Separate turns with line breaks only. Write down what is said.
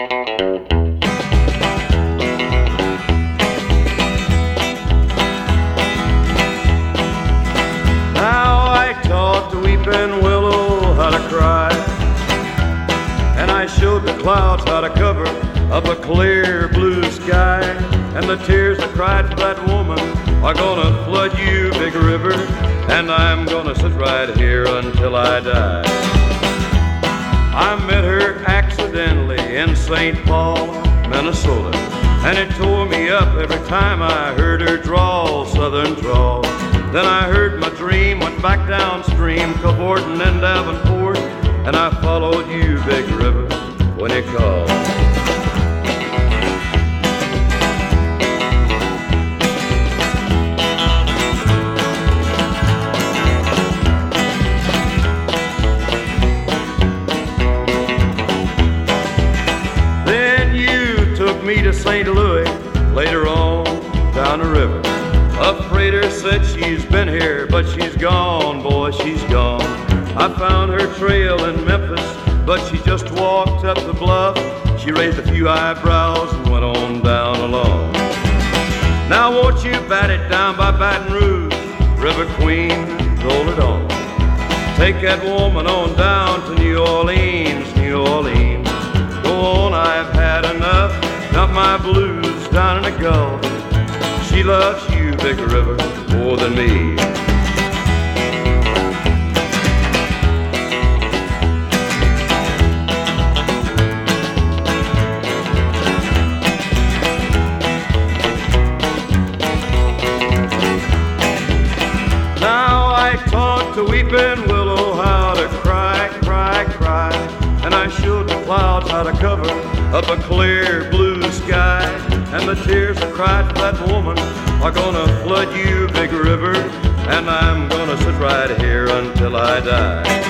Now I taught the weeping willow how to cry, and I showed the clouds how to cover up a clear blue sky. And the tears I cried for that woman are gonna flood you, big river, and I'm gonna sit right here until I die. I met her accidentally in St. Paul, Minnesota, and it tore me up every time I heard her drawl, southern drawl. Then I heard my dream, went back downstream, cavorting in Davenport, and I followed you, big river, when you called. Me to St. Louis, later on down the river. A freighter said she's been here, but she's gone, boy, she's gone. I found her trail in Memphis, but she just walked up the bluff. She raised a few eyebrows and went on down along. Now won't you bat it down by Baton Rouge, River Queen, roll it on. Take that woman on down to New Orleans, New Orleans. Go on, I've had enough. Dump my blues down in the Gulf. She loves you, big river, more than me. Now I taught the weeping willow how to cry, cry, cry, and I showed the clouds how to cover up a clear blue sky. And the tears I cried for that woman are gonna flood you, big river, and I'm gonna sit right here until I die.